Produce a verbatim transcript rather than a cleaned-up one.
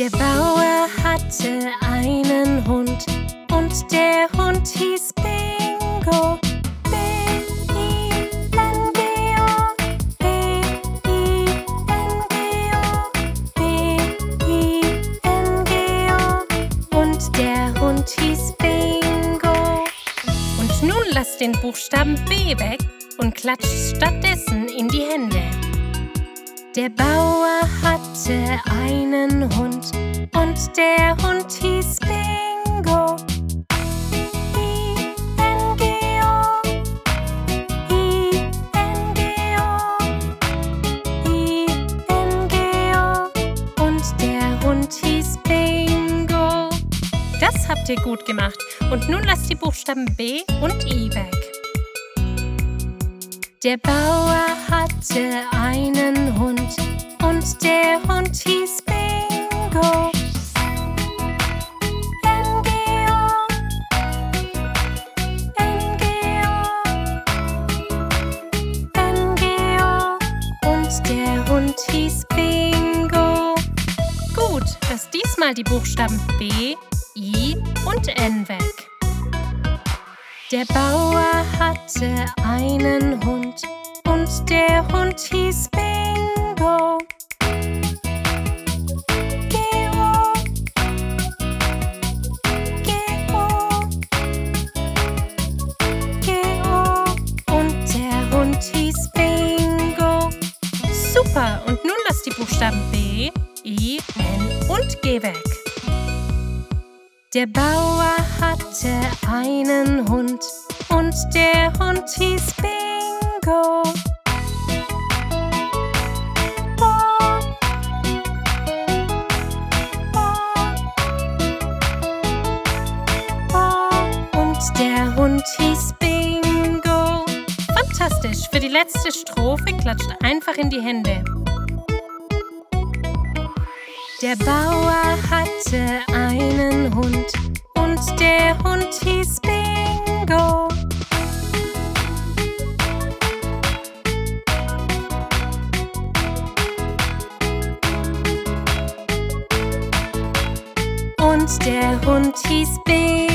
Der Bauer hatte einen Hund und der Hund hieß Bingo. B I N G O, B I N G O, B I N G O. Und der Hund hieß Bingo. Und nun lasst den Buchstaben B weg und klatscht stattdessen in die Hände. Der Bauer hatte einen Hund und der Hund hieß Bingo. I N G O, I N G O, I N G O. Und der Hund hieß Bingo. Das habt ihr gut gemacht. Und nun lasst die Buchstaben B und I weg. Der Bauer hatte einen Hund und der Hund hieß Bingo. N G O, N G O, N G O. Und der Hund hieß Bingo. Gut, lass diesmal die Buchstaben B, I und N weg. Der Bauer hatte einen Hund und der Hund hieß Bingo. G O, G O, G O. Und der Hund hieß Bingo. Super, und nun lass die Buchstaben B, I, N und G weg. Der Bauer hatte einen Hund und der Hund hieß Bingo. Oh, oh, oh. Und der Hund hieß Bingo. Fantastisch! Für die letzte Strophe klatscht einfach in die Hände. Der Bauer hatte einen Hund und der Hund hieß Bingo. Und der Hund hieß Bingo.